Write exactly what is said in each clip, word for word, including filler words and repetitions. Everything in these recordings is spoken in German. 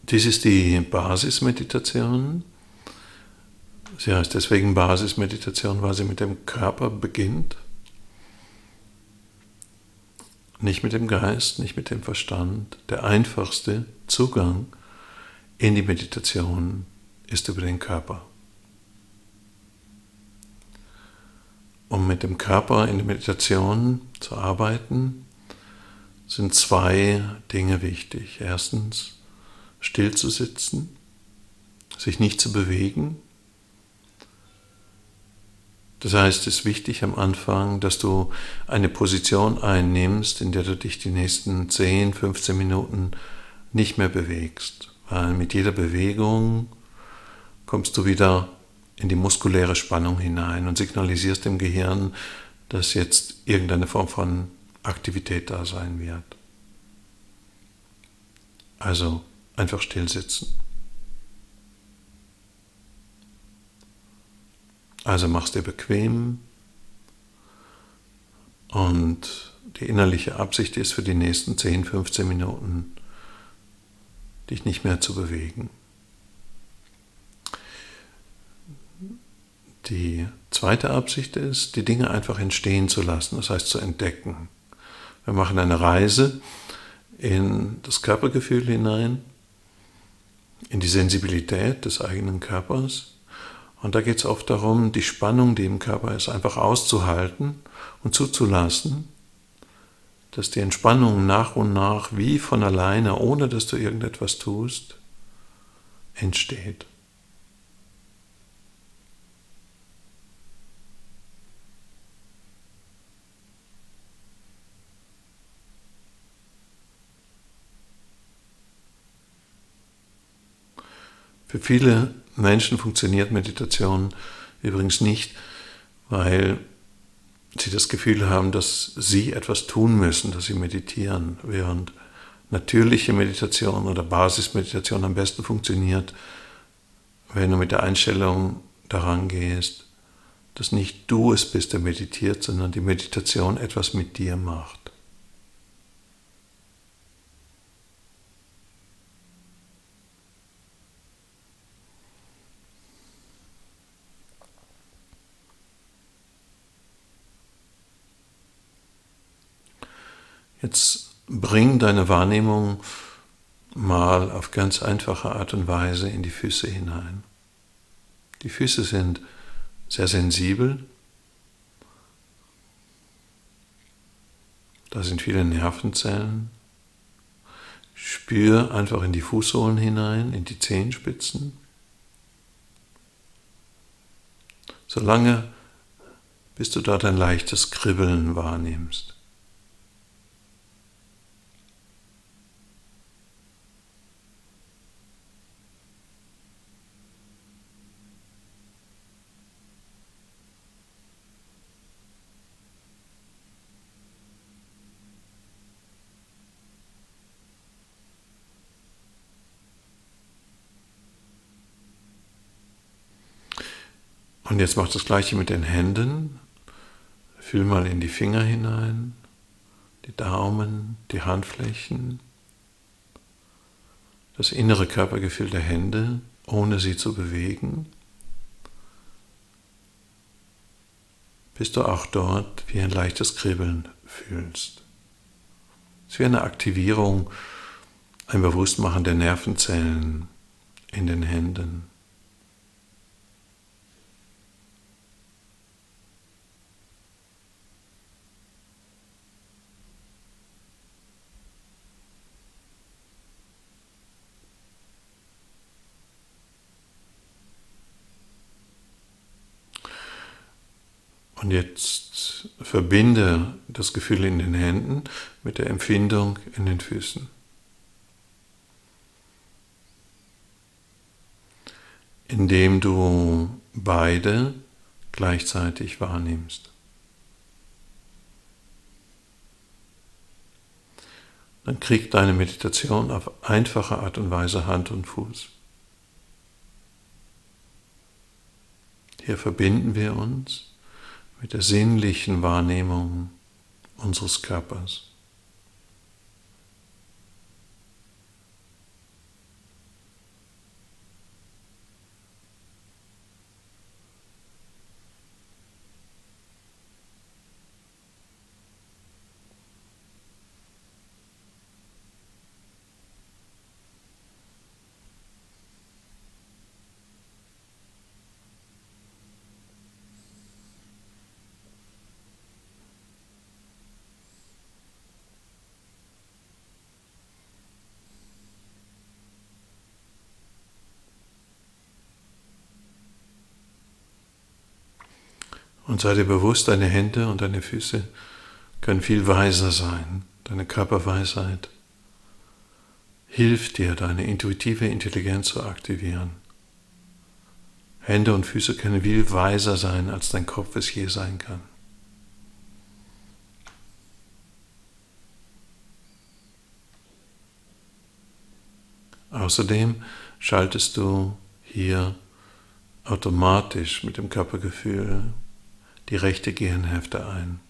Dies ist die Basismeditation. Sie heißt deswegen Basismeditation, weil sie mit dem Körper beginnt. Nicht mit dem Geist, nicht mit dem Verstand. Der einfachste Zugang in die Meditation ist über den Körper. Um mit dem Körper in der Meditation zu arbeiten, sind zwei Dinge wichtig. Erstens, still zu sitzen, sich nicht zu bewegen. Das heißt, es ist wichtig am Anfang, dass du eine Position einnimmst, in der du dich die nächsten zehn, fünfzehn Minuten nicht mehr bewegst. Weil mit jeder Bewegung kommst du wieder in die muskuläre Spannung hinein und signalisierst dem Gehirn, dass jetzt irgendeine Form von Aktivität da sein wird. Also einfach still sitzen. Also mach's dir bequem und die innerliche Absicht ist für die nächsten zehn, fünfzehn Minuten, dich nicht mehr zu bewegen. Die zweite Absicht ist, die Dinge einfach entstehen zu lassen, das heißt zu entdecken. Wir machen eine Reise in das Körpergefühl hinein, in die Sensibilität des eigenen Körpers. Und da geht es oft darum, die Spannung, die im Körper ist, einfach auszuhalten und zuzulassen, dass die Entspannung nach und nach wie von alleine, ohne dass du irgendetwas tust, entsteht. Für viele Menschen funktioniert Meditation übrigens nicht, weil sie das Gefühl haben, dass sie etwas tun müssen, dass sie meditieren, während natürliche Meditation oder Basismeditation am besten funktioniert, wenn du mit der Einstellung daran gehst, dass nicht du es bist, der meditiert, sondern die Meditation etwas mit dir macht. Jetzt bring deine Wahrnehmung mal auf ganz einfache Art und Weise in die Füße hinein. Die Füße sind sehr sensibel. Da sind viele Nervenzellen. Spür einfach in die Fußsohlen hinein, in die Zehenspitzen. Solange bis du dort ein leichtes Kribbeln wahrnimmst. Und jetzt mach das Gleiche mit den Händen. Fühl mal in die Finger hinein, die Daumen, die Handflächen, das innere Körpergefühl der Hände, ohne sie zu bewegen, bis du auch dort wie ein leichtes Kribbeln fühlst. Es ist wie eine Aktivierung, ein Bewusstmachen der Nervenzellen in den Händen. Und jetzt verbinde das Gefühl in den Händen mit der Empfindung in den Füßen. Indem du beide gleichzeitig wahrnimmst. Dann kriegt deine Meditation auf einfache Art und Weise Hand und Fuß. Hier verbinden wir uns mit der sinnlichen Wahrnehmung unseres Körpers. Und sei dir bewusst, deine Hände und deine Füße können viel weiser sein. Deine Körperweisheit hilft dir, deine intuitive Intelligenz zu aktivieren. Hände und Füße können viel weiser sein, als dein Kopf es je sein kann. Außerdem schaltest du hier automatisch mit dem Körpergefühl die rechte Gehirnhälfte ein.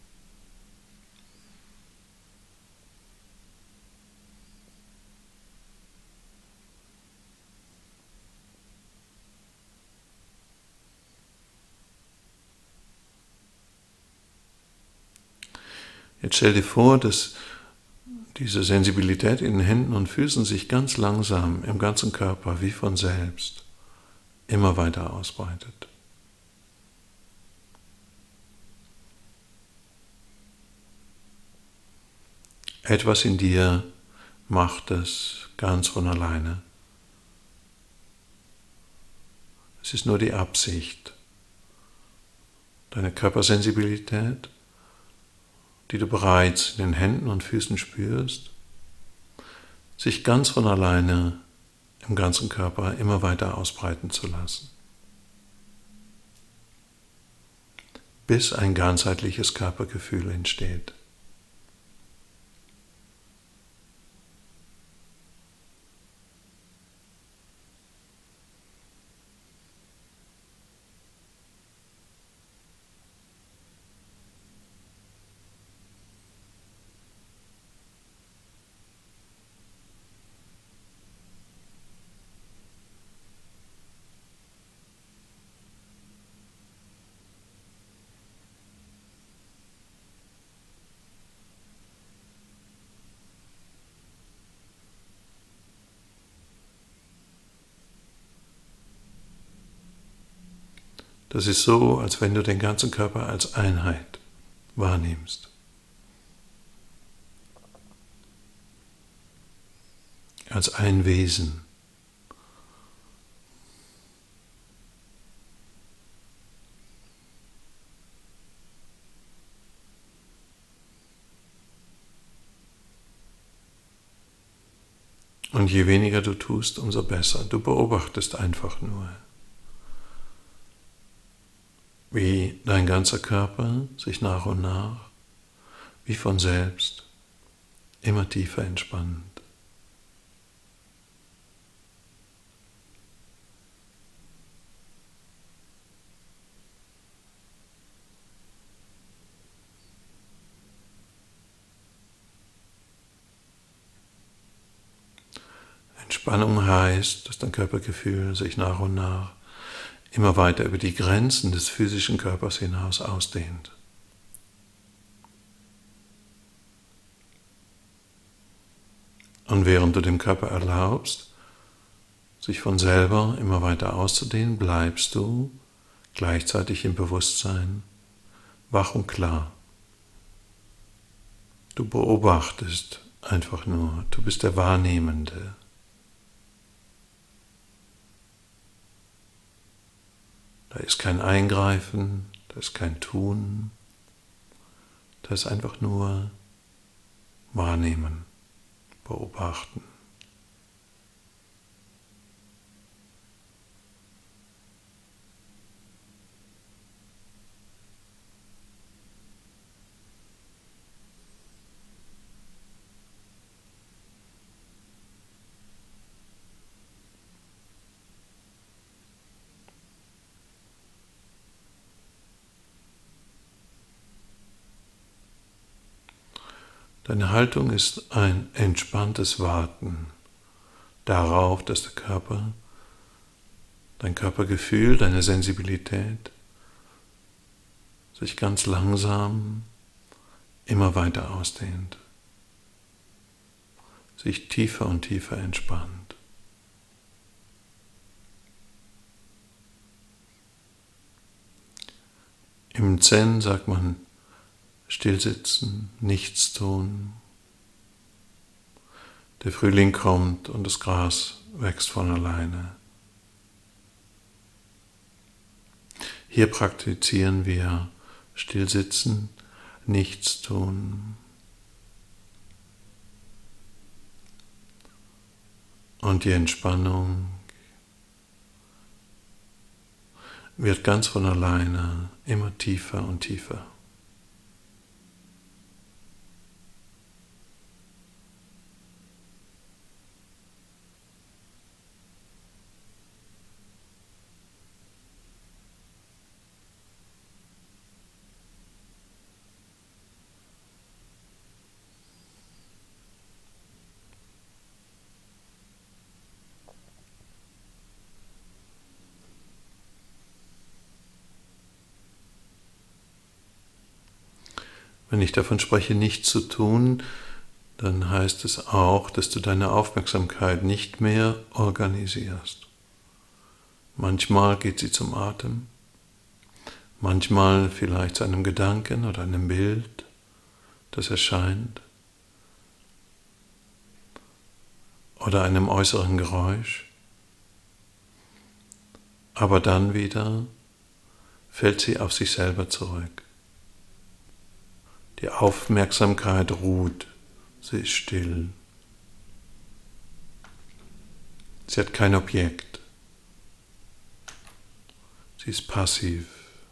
Jetzt stell dir vor, dass diese Sensibilität in den Händen und Füßen sich ganz langsam im ganzen Körper wie von selbst immer weiter ausbreitet. Etwas in dir macht es ganz von alleine. Es ist nur die Absicht, deine Körpersensibilität, die du bereits in den Händen und Füßen spürst, sich ganz von alleine im ganzen Körper immer weiter ausbreiten zu lassen, bis ein ganzheitliches Körpergefühl entsteht. Das ist so, als wenn du den ganzen Körper als Einheit wahrnimmst. Als ein Wesen. Und je weniger du tust, umso besser. Du beobachtest einfach nur, wie dein ganzer Körper sich nach und nach, wie von selbst, immer tiefer entspannt. Entspannung heißt, dass dein Körpergefühl sich nach und nach immer weiter über die Grenzen des physischen Körpers hinaus ausdehnt. Und während du dem Körper erlaubst, sich von selber immer weiter auszudehnen, bleibst du gleichzeitig im Bewusstsein wach und klar. Du beobachtest einfach nur, du bist der Wahrnehmende. Da ist kein Eingreifen, da ist kein Tun, da ist einfach nur Wahrnehmen, Beobachten. Deine Haltung ist ein entspanntes Warten darauf, dass der Körper, dein Körpergefühl, deine Sensibilität sich ganz langsam immer weiter ausdehnt, sich tiefer und tiefer entspannt. Im Zen sagt man, stillsitzen, nichts tun. Der Frühling kommt und das Gras wächst von alleine. Hier praktizieren wir Stillsitzen, Nichtstun. Und die Entspannung wird ganz von alleine immer tiefer und tiefer. Wenn ich davon spreche, nichts zu tun, dann heißt es auch, dass du deine Aufmerksamkeit nicht mehr organisierst. Manchmal geht sie zum Atem, manchmal vielleicht zu einem Gedanken oder einem Bild, das erscheint, oder einem äußeren Geräusch. Aber dann wieder fällt sie auf sich selber zurück. Die Aufmerksamkeit ruht, sie ist still. Sie hat kein Objekt. Sie ist passiv.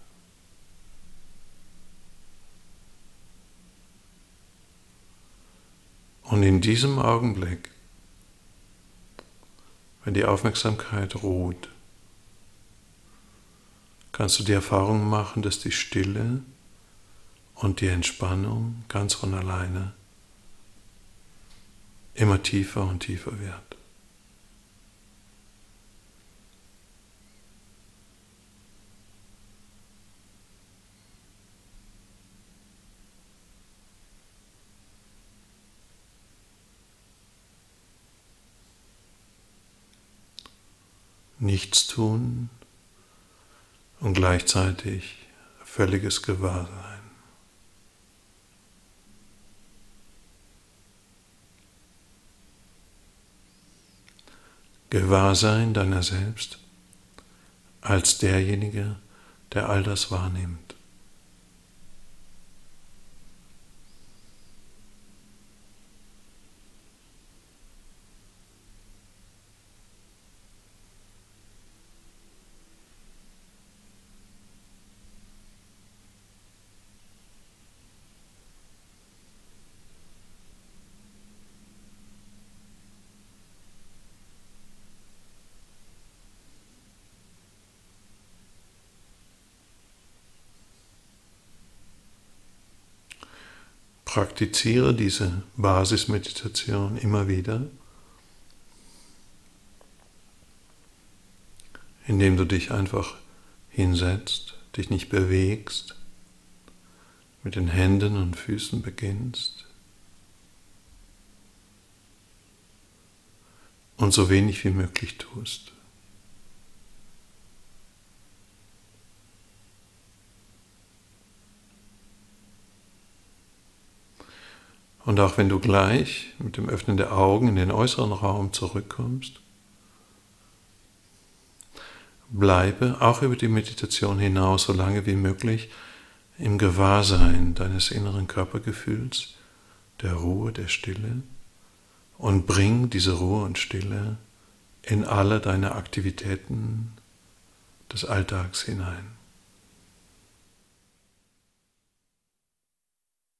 Und in diesem Augenblick, wenn die Aufmerksamkeit ruht, kannst du die Erfahrung machen, dass die Stille und die Entspannung ganz von alleine immer tiefer und tiefer wird. Nichts tun und gleichzeitig völliges Gewahrsein. Gewahrsein deiner selbst als derjenige, der all das wahrnimmt. Praktiziere diese Basismeditation immer wieder, indem du dich einfach hinsetzt, dich nicht bewegst, mit den Händen und Füßen beginnst und so wenig wie möglich tust. Und auch wenn du gleich mit dem Öffnen der Augen in den äußeren Raum zurückkommst, bleibe auch über die Meditation hinaus so lange wie möglich im Gewahrsein deines inneren Körpergefühls, der Ruhe, der Stille, und bring diese Ruhe und Stille in alle deine Aktivitäten des Alltags hinein.